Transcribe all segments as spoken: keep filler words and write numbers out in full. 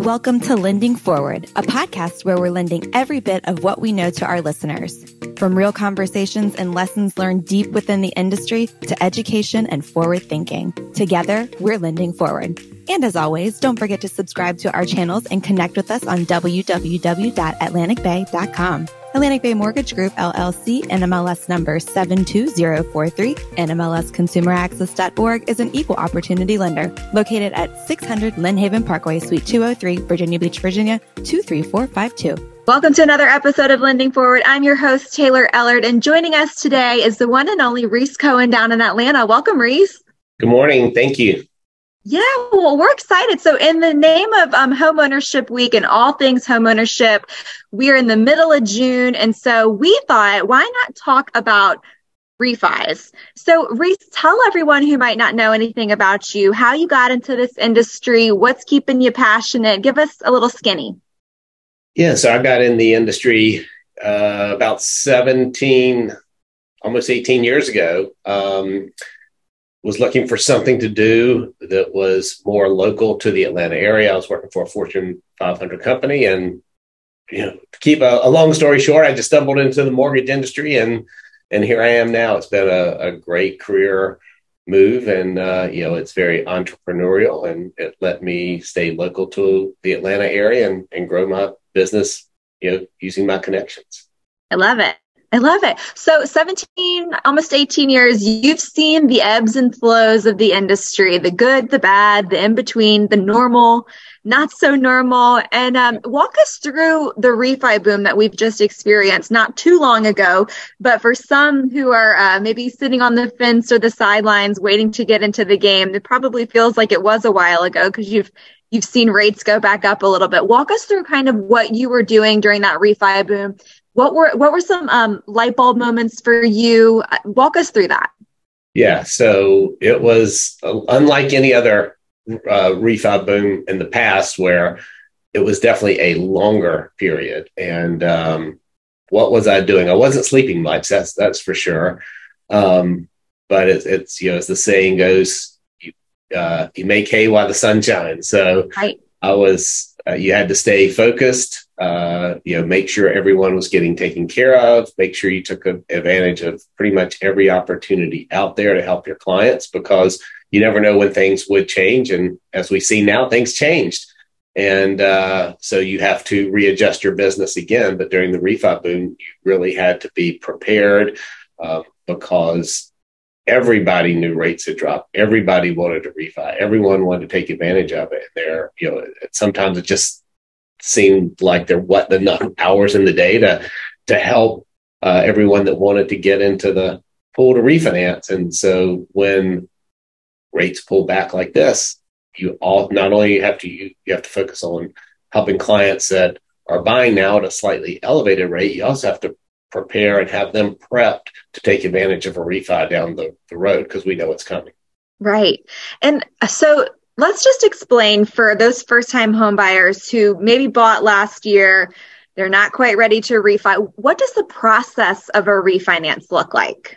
Welcome to Lending Forward, a podcast where we're lending every bit of what we know to our listeners. From real conversations and lessons learned deep within the industry to education and forward thinking. Together, we're lending forward. And as always, don't forget to subscribe to our channels and connect with us on w w w dot atlantic bay dot com. Atlantic Bay Mortgage Group, L L C, N M L S number seven two zero four three, N M L S consumer access dot org is an equal opportunity lender located at six hundred Lynn Haven Parkway, Suite two oh three, Virginia Beach, Virginia, two three four five two. Welcome to another episode of Lending Forward. I'm your host, Taylor Ellard, and joining us today is the one and only Reese Cohen down in Atlanta. Welcome, Reese. Good morning. Thank you. Yeah, well, we're excited. So in the name of um, Homeownership Week and all things homeownership, we are in the middle of June. And so we thought, why not talk about refis? So Reese, tell everyone who might not know anything about you, how you got into this industry, what's keeping you passionate. Give us a little skinny. Yeah, so I got in the industry uh, about seventeen, almost eighteen years ago. Um, was looking for something to do that was more local to the Atlanta area. I was working for a Fortune five hundred company, and you know, to keep a, a long story short, I just stumbled into the mortgage industry, and and here I am now. It's been a, a great career move, and uh, you know, it's very entrepreneurial, and it let me stay local to the Atlanta area and, and grow my business, you know, using my connections. I love it. I love it. So seventeen, almost eighteen years, you've seen the ebbs and flows of the industry, the good, the bad, the in-between, the normal, not so normal. And um, walk us through the refi boom that we've just experienced not too long ago. But for some who are uh, maybe sitting on the fence or the sidelines waiting to get into the game, it probably feels like it was a while ago because you've You've seen rates go back up a little bit. Walk us through kind of what you were doing during that refi boom. What were what were some um, light bulb moments for you? Walk us through that. Yeah, so it was uh, unlike any other uh, refi boom in the past, where it was definitely a longer period. And um, what was I doing? I wasn't sleeping much. That's that's for sure. Um, but it's, it's you know, as the saying goes, Uh, you make hay while the sun shines. So right. I was, uh, you had to stay focused, uh, you know, make sure everyone was getting taken care of, make sure you took advantage of pretty much every opportunity out there to help your clients, because you never know when things would change. And as we see now, things changed. And uh, so you have to readjust your business again. But during the refi boom, you really had to be prepared uh, because everybody knew rates had dropped. Everybody wanted to refi. Everyone wanted to take advantage of it. There, you know, sometimes it just seemed like there wasn't enough hours in the day to to help uh, everyone that wanted to get into the pool to refinance. And so when rates pull back like this, you all not only have to you, you have to focus on helping clients that are buying now at a slightly elevated rate. You also have to prepare and have them prepped to take advantage of a refi down the, the road, because we know it's coming. Right. And so let's just explain for those first-time home buyers who maybe bought last year, they're not quite ready to refi. What does the process of a refinance look like?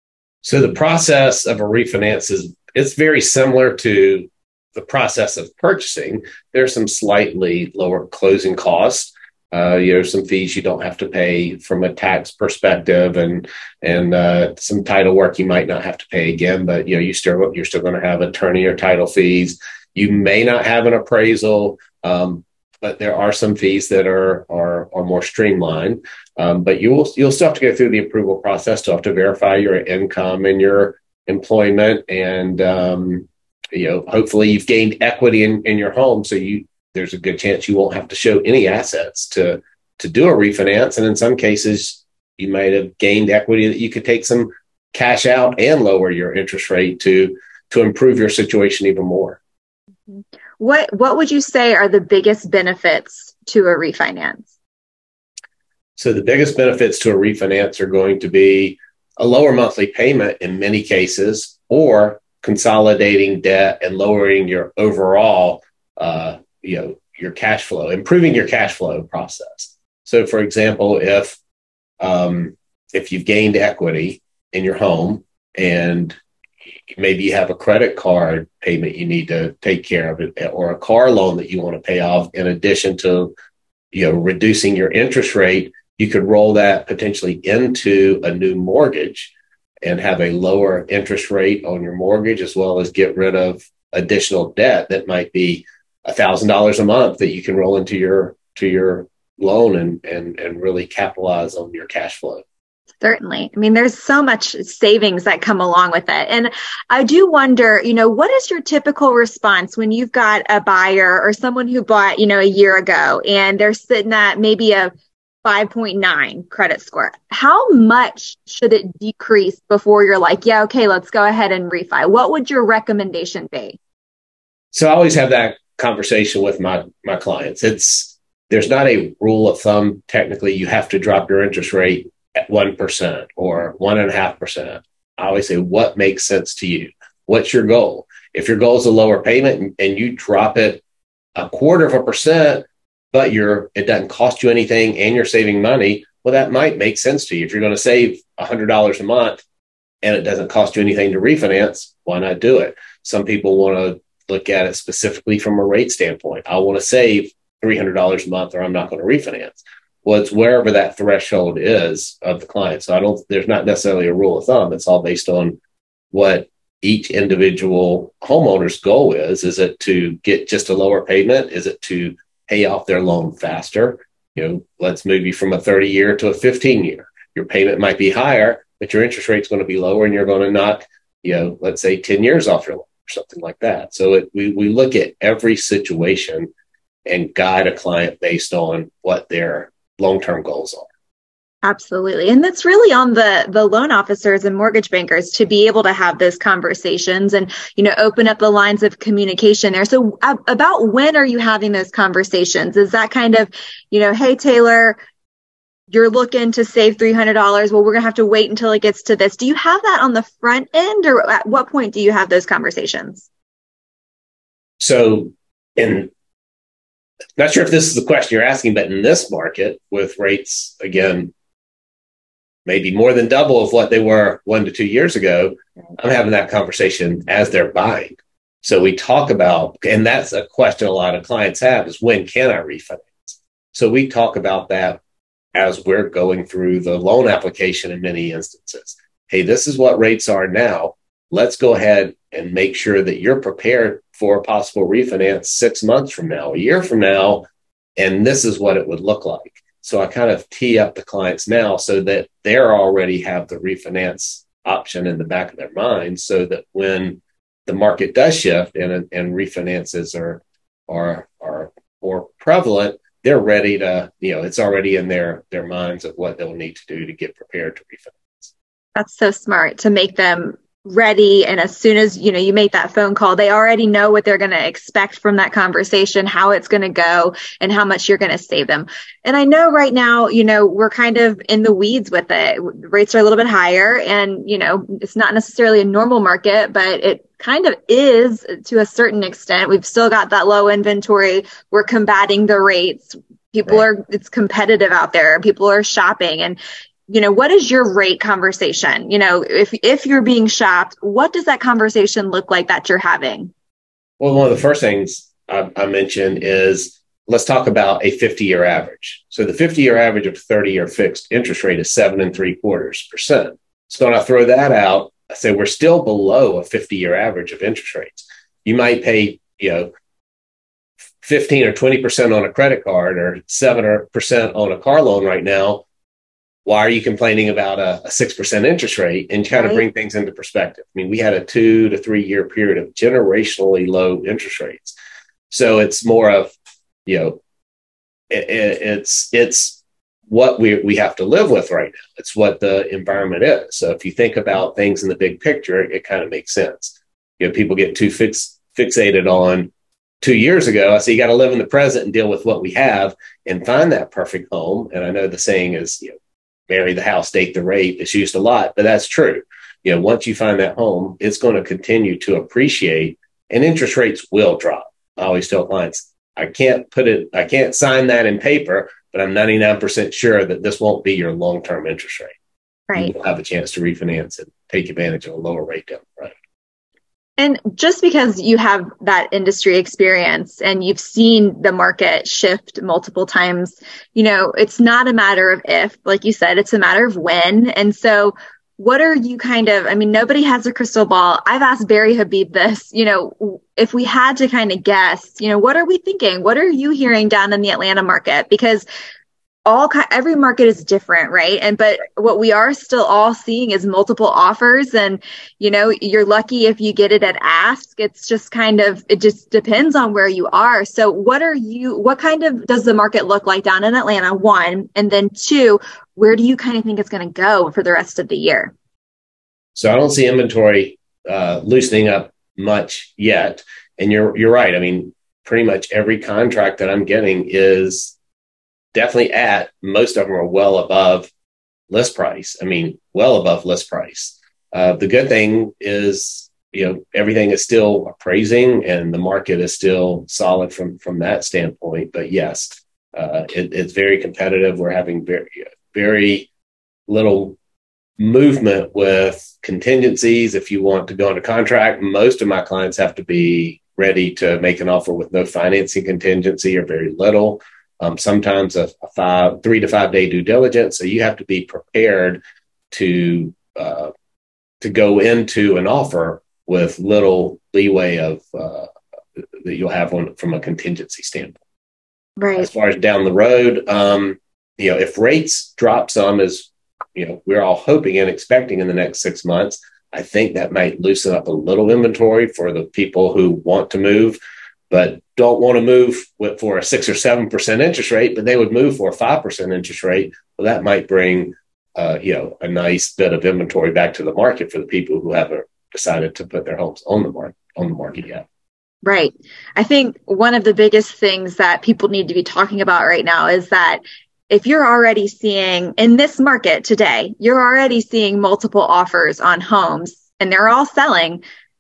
So the process of a refinance is it's very similar to the process of purchasing. There's some slightly lower closing costs. Uh, you know, some fees you don't have to pay from a tax perspective, and and uh, some title work you might not have to pay again. But you know, you still you're still going to have attorney or title fees. You may not have an appraisal, um, but there are some fees that are are are more streamlined. Um, but you will you'll still have to go through the approval process. Still have to verify your income and your employment, and um, you know, hopefully you've gained equity in, in your home, so you. There's a good chance you won't have to show any assets to, to do a refinance. And in some cases, you might have gained equity that you could take some cash out and lower your interest rate to, to improve your situation even more. What, what would you say are the biggest benefits to a refinance? So the biggest benefits to a refinance are going to be a lower monthly payment in many cases, or consolidating debt and lowering your overall uh, you know, your cash flow, improving your cash flow process. So for example, if, um, if you've gained equity in your home and maybe you have a credit card payment you need to take care of, it, or a car loan that you want to pay off. In addition to, you know, reducing your interest rate, you could roll that potentially into a new mortgage and have a lower interest rate on your mortgage, as well as get rid of additional debt that might be a thousand dollars a month that you can roll into your to your loan and and and really capitalize on your cash flow. Certainly. I mean, there's so much savings that come along with it. And I do wonder, you know, what is your typical response when you've got a buyer or someone who bought, you know, a year ago and they're sitting at maybe a five point nine credit score? How much should it decrease before you're like, yeah, okay, let's go ahead and refi? What would your recommendation be? So I always have that conversation with my, my clients. It's, there's not a rule of thumb. Technically, you have to drop your interest rate at one percent or one and a half percent. I always say, what makes sense to you? What's your goal? If your goal is a lower payment and, and you drop it a quarter of a percent, but you're, it doesn't cost you anything and you're saving money, well, that might make sense to you. If you're going to save one hundred dollars a month and it doesn't cost you anything to refinance, why not do it? Some people want to look at it specifically from a rate standpoint. I want to save three hundred dollars a month or I'm not going to refinance. Well, it's wherever that threshold is of the client. So I don't, there's not necessarily a rule of thumb. It's all based on what each individual homeowner's goal is. Is it to get just a lower payment? Is it to pay off their loan faster? You know, let's move you from a thirty year to a fifteen year. Your payment might be higher, but your interest rate's going to be lower and you're going to knock, you know, let's say ten years off your loan or something like that. So it, we, we look at every situation and guide a client based on what their long-term goals are. Absolutely. And that's really on the, the loan officers and mortgage bankers to be able to have those conversations and, you know, open up the lines of communication there. So uh, about when are you having those conversations? Is that kind of, you know, hey, Taylor, you're looking to save three hundred dollars. Well, we're going to have to wait until it gets to this. Do you have that on the front end, or at what point do you have those conversations? So in Not sure if this is the question you're asking, but in this market with rates, again, maybe more than double of what they were one to two years ago, I'm having that conversation as they're buying. So we talk about, and that's a question a lot of clients have, is when can I refinance? So we talk about that as we're going through the loan application in many instances. Hey, this is what rates are now. Let's go ahead and make sure that you're prepared for a possible refinance six months from now, a year from now, and this is what it would look like. So I kind of tee up the clients now so that they already have the refinance option in the back of their mind, so that when the market does shift and, and refinances are, are, are more prevalent, they're ready to, you know, it's already in their, their minds of what they'll need to do to get prepared to refinance. That's so smart to make them ready. And as soon as, you know, you make that phone call, they already know what they're going to expect from that conversation, how it's going to go, and how much you're going to save them. And I know right now, you know, we're kind of in the weeds with it. Rates are a little bit higher and, you know, it's not necessarily a normal market, but it kind of is to a certain extent. We've still got that low inventory. We're combating the rates. People right. are, it's competitive out there. People are shopping. And you know, what is your rate conversation? You know, if if you're being shopped, what does that conversation look like that you're having? Well, one of the first things I, I mentioned is let's talk about a fifty-year average. So the fifty-year average of thirty-year fixed interest rate is seven and three quarters percent. So when I throw that out, I say we're still below a fifty-year average of interest rates. You might pay, you know, fifteen or twenty percent on a credit card or seven percent on a car loan right now. Why are you complaining about a, a six percent interest rate? And kind of right. bring things into perspective. I mean, we had a two to three year period of generationally low interest rates. So it's more of, you know, it, it, it's, it's what we, we have to live with right now. It's what the environment is. So if you think about things in the big picture, it, it kind of makes sense. You know, people get too fix, fixated on two years ago. I say you got to live in the present and deal with what we have and find that perfect home. And I know the saying is, you know, marry the house, date the rate. It's used a lot, but that's true. You know, once you find that home, it's going to continue to appreciate and interest rates will drop. I always tell clients, I can't put it, I can't sign that in paper, but I'm ninety-nine percent sure that this won't be your long-term interest rate. Right. You'll have a chance to refinance and take advantage of a lower rate down the road. And just because you have that industry experience and you've seen the market shift multiple times, you know, it's not a matter of if, like you said, it's a matter of when. And so what are you kind of, I mean, nobody has a crystal ball. I've asked Barry Habib this, you know, if we had to kind of guess, you know, what are we thinking? What are you hearing down in the Atlanta market? Because all every market is different, right? And but what we are still all seeing is multiple offers, and you know, you're lucky if you get it at ask. It's just kind of, it just depends on where you are. So what are you, what kind of does the market look like down in Atlanta, one, and then two, where do you kind of think it's going to go for the rest of the year? So I don't see inventory uh, loosening up much yet. And you're you're right. I mean, pretty much every contract that I'm getting is definitely at, most of them are well above list price. I mean, well above list price. Uh, the good thing is, you know, everything is still appraising and the market is still solid from, from that standpoint. But yes, uh, it, it's very competitive. We're having very, very little movement with contingencies. If you want to go into contract, most of my clients have to be ready to make an offer with no financing contingency or very little. Um, sometimes a, a five, three to five day due diligence. So you have to be prepared to uh, to go into an offer with little leeway of uh, that you'll have on from a contingency standpoint. Right. As far as down the road, um, you know, if rates drop some, as you know, we're all hoping and expecting in the next six months, I think that might loosen up a little inventory for the people who want to move, but don't want to move with, for a six or seven percent interest rate, but they would move for a five percent interest rate. Well, that might bring, uh, you know, a nice bit of inventory back to the market for the people who haven't decided to put their homes on the market on the market yet. Right. I think one of the biggest things that people need to be talking about right now is that if you're already seeing in this market today, you're already seeing multiple offers on homes and they're all selling.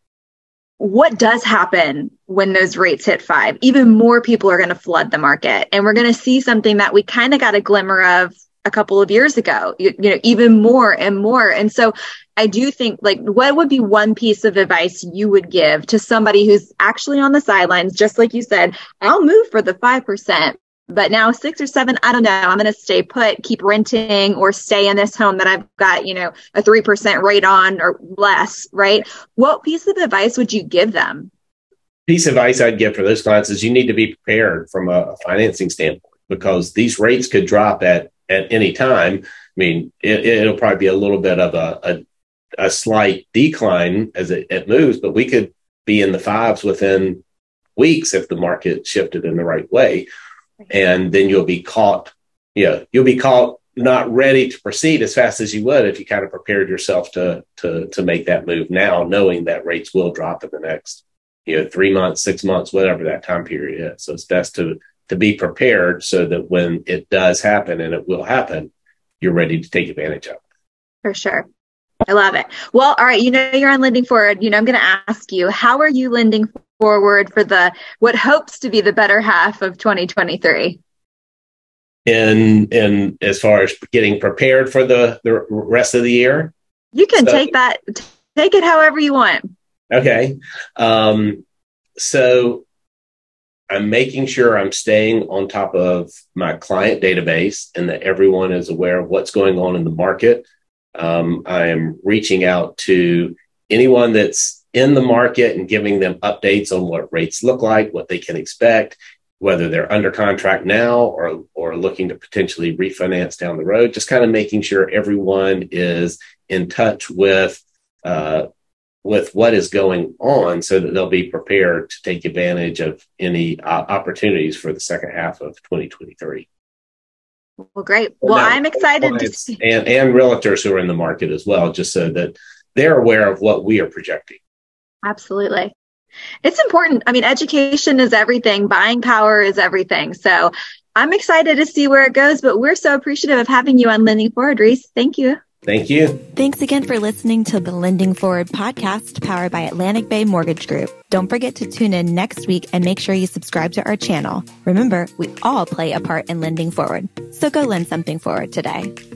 What does happen when those rates hit five? Even more people are going to flood the market. And we're going to see something that we kind of got a glimmer of a couple of years ago, you, you know, even more and more. And so I do think, like, what would be one piece of advice you would give to somebody who's actually on the sidelines? Just like you said, I'll move for the five percent. But now six or seven, I don't know, I'm going to stay put, keep renting, or stay in this home that I've got, you know, a three percent rate on or less, right? What piece of advice would you give them? Piece of advice I'd give for those clients is you need to be prepared from a financing standpoint, because these rates could drop at, at any time. I mean, it, it'll probably be a little bit of a, a, a slight decline as it, it moves, but we could be in the fives within weeks if the market shifted in the right way. And then you'll be caught, you know, you'll be caught not ready to proceed as fast as you would if you kind of prepared yourself to to to make that move now, knowing that rates will drop in the next, you know, three months, six months, whatever that time period is. So it's best to to be prepared so that when it does happen, and it will happen, you're ready to take advantage of it. For sure. I love it. Well, all right. You know, you're on Lending Forward. You know, I'm going to ask you, how are you lending forward for the, what hopes to be the better half of twenty twenty-three? And, and as far as getting prepared for the, the rest of the year? You can so, take that, take it however you want. Okay. Um, so I'm making sure I'm staying on top of my client database and that everyone is aware of what's going on in the market. Um, I am reaching out to anyone that's in the market and giving them updates on what rates look like, what they can expect, whether they're under contract now or, or looking to potentially refinance down the road, just kind of making sure everyone is in touch with, uh, with what is going on so that they'll be prepared to take advantage of any uh, opportunities for the second half of twenty twenty-three. Well, great. Well, now, I'm excited to see. And, and realtors who are in the market as well, just so that they're aware of what we are projecting. Absolutely. It's important. I mean, education is everything. Buying power is everything. So I'm excited to see where it goes, but we're so appreciative of having you on Lending Forward, Reese. Thank you. Thank you. Thanks again for listening to the Lending Forward podcast powered by Atlantic Bay Mortgage Group. Don't forget to tune in next week and make sure you subscribe to our channel. Remember, we all play a part in lending forward. So go lend something forward today.